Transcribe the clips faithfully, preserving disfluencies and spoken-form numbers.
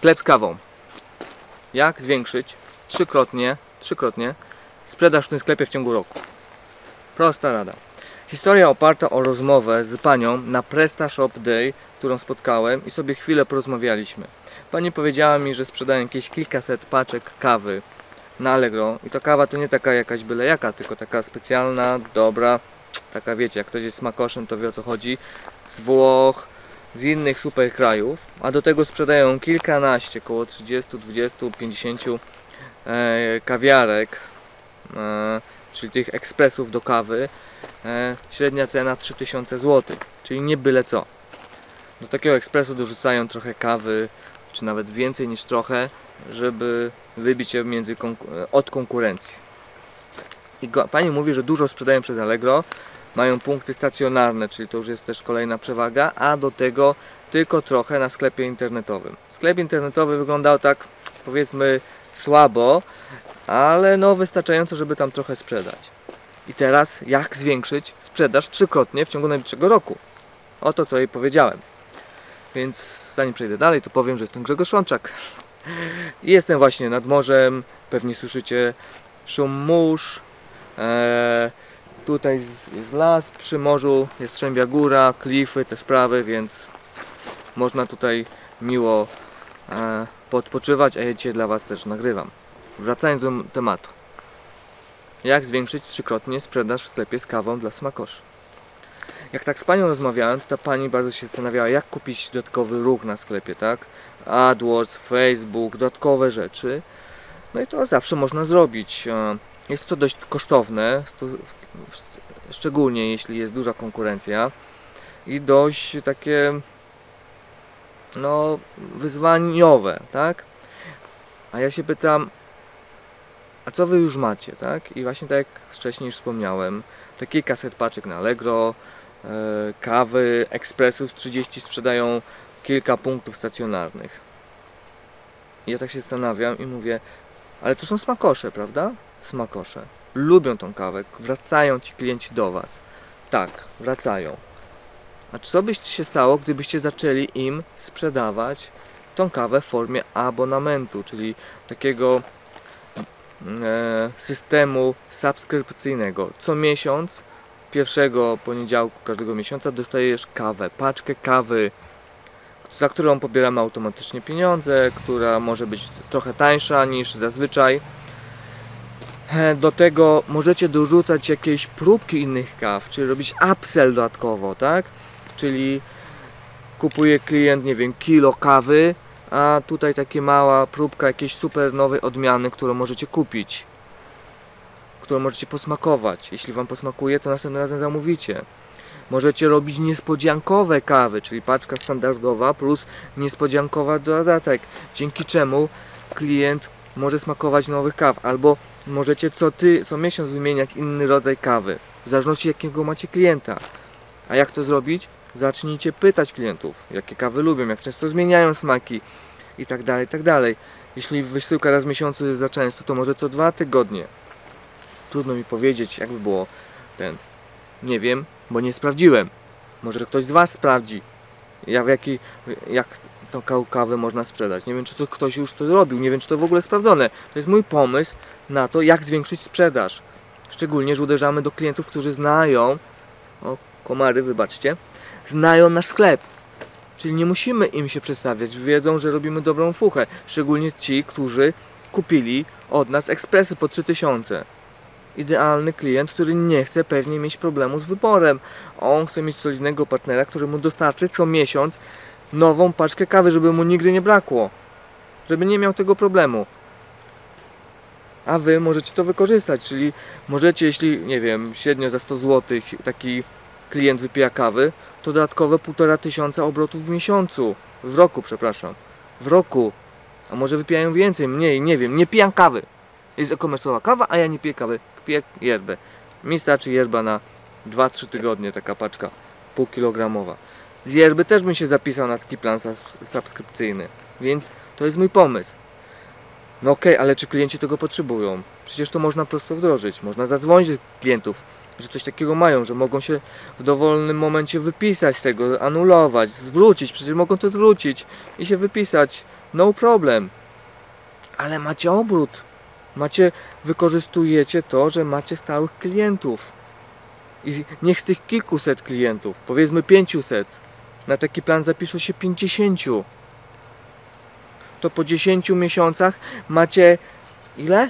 Sklep z kawą. Jak zwiększyć trzykrotnie, trzykrotnie sprzedaż w tym sklepie w ciągu roku? Prosta rada. Historia oparta o rozmowę z panią na PrestaShop Day, którą spotkałem i sobie chwilę porozmawialiśmy. Pani powiedziała mi, że sprzedają jakieś kilkaset paczek kawy na Allegro i to kawa to nie taka jakaś byle jaka, tylko taka specjalna, dobra, taka wiecie, jak ktoś jest smakoszem, to wie o co chodzi, z Włoch, z innych super krajów, a do tego sprzedają kilkanaście, około trzydzieści, dwadzieścia, pięćdziesiąt e, kawiarek, e, czyli tych ekspresów do kawy. E, średnia cena trzy tysiące złotych, czyli nie byle co. Do takiego ekspresu dorzucają trochę kawy, czy nawet więcej niż trochę, żeby wybić się między konku od konkurencji. I go, pani mówi, że dużo sprzedają przez Allegro, mają punkty stacjonarne, czyli to już jest też kolejna przewaga, a do tego tylko trochę na sklepie internetowym. Sklep internetowy wyglądał tak, powiedzmy, słabo, ale no wystarczająco, żeby tam trochę sprzedać. I teraz jak zwiększyć sprzedaż trzykrotnie w ciągu najbliższego roku? Oto co jej powiedziałem. Więc zanim przejdę dalej, to powiem, że jestem Grzegorz Łączak. I jestem właśnie nad morzem, pewnie słyszycie szum mórz. Eee, tutaj jest las przy morzu, jest Strzębia Góra, klify, te sprawy, więc można tutaj miło e, podpoczywać, a ja dzisiaj dla Was też nagrywam. Wracając do tematu. Jak zwiększyć trzykrotnie sprzedaż w sklepie z kawą dla smakoszy? Jak tak z panią rozmawiałem, to ta pani bardzo się zastanawiała, jak kupić dodatkowy ruch na sklepie, tak? AdWords, Facebook, dodatkowe rzeczy. No i to zawsze można zrobić. Jest to dość kosztowne, szczególnie jeśli jest duża konkurencja i dość takie no wyzwaniowe, tak? A ja się pytam, a co wy już macie, tak? I właśnie tak jak wcześniej już wspomniałem, te kilkaset paczek na Allegro, e, kawy, ekspresów trzydzieści sprzedają kilka punktów stacjonarnych. I ja tak się zastanawiam i mówię, ale to są smakosze, prawda? Smakosze. Lubią tą kawę, wracają ci klienci do was. Tak, wracają. A co by się stało, gdybyście zaczęli im sprzedawać tą kawę w formie abonamentu, czyli takiego e, systemu subskrypcyjnego. Co miesiąc, pierwszego poniedziałku każdego miesiąca dostajesz kawę, paczkę kawy, za którą pobieramy automatycznie pieniądze, która może być trochę tańsza niż zazwyczaj. Do tego możecie dorzucać jakieś próbki innych kaw, czyli robić upsell dodatkowo, tak? Czyli kupuje klient, nie wiem, kilo kawy, a tutaj taka mała próbka jakiejś super nowej odmiany, którą możecie kupić, którą możecie posmakować. Jeśli wam posmakuje, to następnym razem zamówicie. Możecie robić niespodziankowe kawy, czyli paczka standardowa plus niespodziankowa dodatek, dzięki czemu klient może smakować nowych kaw, albo możecie co, ty, co miesiąc wymieniać inny rodzaj kawy, w zależności jakiego macie klienta. A jak to zrobić? Zacznijcie pytać klientów, jakie kawy lubią, jak często zmieniają smaki i tak dalej, i tak dalej. Jeśli wysyłka raz w miesiącu jest za często, to może co dwa tygodnie. Trudno mi powiedzieć, jakby było ten. Nie wiem, bo nie sprawdziłem. Może ktoś z was sprawdzi, jak, jaki, jak tą kawę można sprzedać. Nie wiem, czy to ktoś już to robił, nie wiem, czy to w ogóle sprawdzone. To jest mój pomysł na to, jak zwiększyć sprzedaż. Szczególnie, że uderzamy do klientów, którzy znają, o komary, wybaczcie, znają nasz sklep. Czyli nie musimy im się przedstawiać, wiedzą, że robimy dobrą fuchę. Szczególnie ci, którzy kupili od nas ekspresy po trzy tysiące. Idealny klient, który nie chce pewnie mieć problemu z wyborem. On chce mieć solidnego partnera, który mu dostarczy co miesiąc nową paczkę kawy, żeby mu nigdy nie brakło. Żeby nie miał tego problemu. A wy możecie to wykorzystać, czyli możecie, jeśli, nie wiem, średnio za sto złotych taki klient wypija kawy, to dodatkowe półtora tysiąca obrotów w miesiącu. W roku, przepraszam. W roku. A może wypijają więcej, mniej, nie wiem. Nie pijam kawy. Jest e-commerce'owa kawa, a ja nie piję kawy. Piję yerbę. Mi starczy yerba na dwa trzy tygodnie, taka paczka półkilogramowa. Z yerby też bym się zapisał na taki plan subskrypcyjny. Więc to jest mój pomysł. No okej, okay, ale czy klienci tego potrzebują? Przecież to można prosto wdrożyć. Można zadzwonić do klientów, że coś takiego mają, że mogą się w dowolnym momencie wypisać z tego, anulować, zwrócić. Przecież mogą to zwrócić i się wypisać no problem. Ale macie obrót. Macie, wykorzystujecie to, że macie stałych klientów. I niech z tych kilkuset klientów, powiedzmy pięciuset, na taki plan zapiszą się pięćdziesięciu. To po dziesięciu miesiącach macie ile?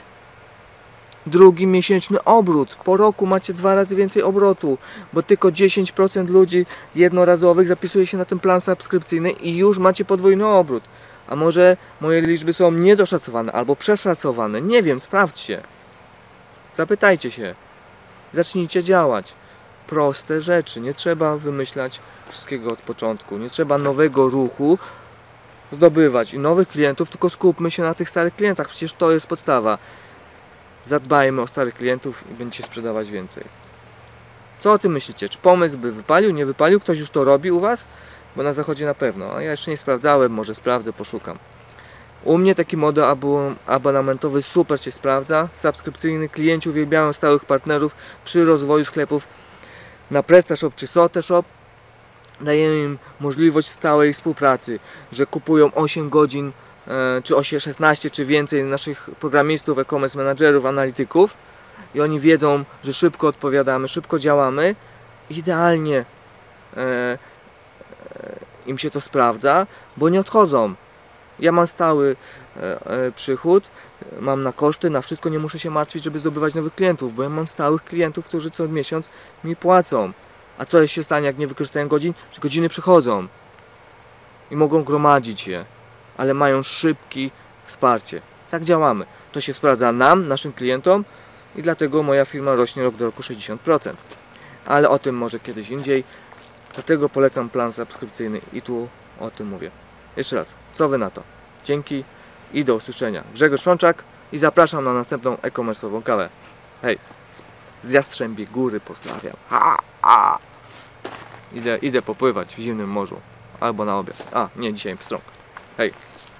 Drugi miesięczny obrót. Po roku macie dwa razy więcej obrotu, bo tylko dziesięć procent ludzi jednorazowych zapisuje się na ten plan subskrypcyjny i już macie podwójny obrót. A może moje liczby są niedoszacowane albo przeszacowane? Nie wiem, sprawdźcie. Zapytajcie się. Zacznijcie działać. Proste rzeczy. Nie trzeba wymyślać wszystkiego od początku. Nie trzeba nowego ruchu zdobywać i nowych klientów, tylko skupmy się na tych starych klientach. Przecież to jest podstawa. Zadbajmy o starych klientów i będziecie sprzedawać więcej. Co o tym myślicie? Czy pomysł by wypalił, nie wypalił? Ktoś już to robi u Was? Bo na zachodzie na pewno. A ja jeszcze nie sprawdzałem, może sprawdzę, poszukam. U mnie taki model abonamentowy super się sprawdza. Subskrypcyjny, klienci uwielbiają stałych partnerów przy rozwoju sklepów na PrestaShop czy SoteShop. Dajemy im możliwość stałej współpracy, że kupują osiem godzin czy osiem, szesnaście czy więcej naszych programistów, e-commerce managerów, analityków i oni wiedzą, że szybko odpowiadamy, szybko działamy. Idealnie e, e, im się to sprawdza, bo nie odchodzą. Ja mam stały e, e, przychód, mam na koszty, na wszystko, nie muszę się martwić, żeby zdobywać nowych klientów, bo ja mam stałych klientów, którzy co miesiąc mi płacą. A co się stanie, jak nie wykorzystają godzin? Że godziny przychodzą i mogą gromadzić je, ale mają szybkie wsparcie. Tak działamy. To się sprawdza nam, naszym klientom i dlatego moja firma rośnie rok do roku sześćdziesiąt procent. Ale o tym może kiedyś indziej. Dlatego polecam plan subskrypcyjny i tu o tym mówię. Jeszcze raz, co Wy na to? Dzięki i do usłyszenia. Grzegorz Frączak i zapraszam na następną e-commerce'ową kawę. Hej, z Jastrzębiej Góry pozdrawiam. Ha, ha. Idę, idę popływać w zimnym morzu. Albo na obiad. A, nie, dzisiaj pstrąg. Hej.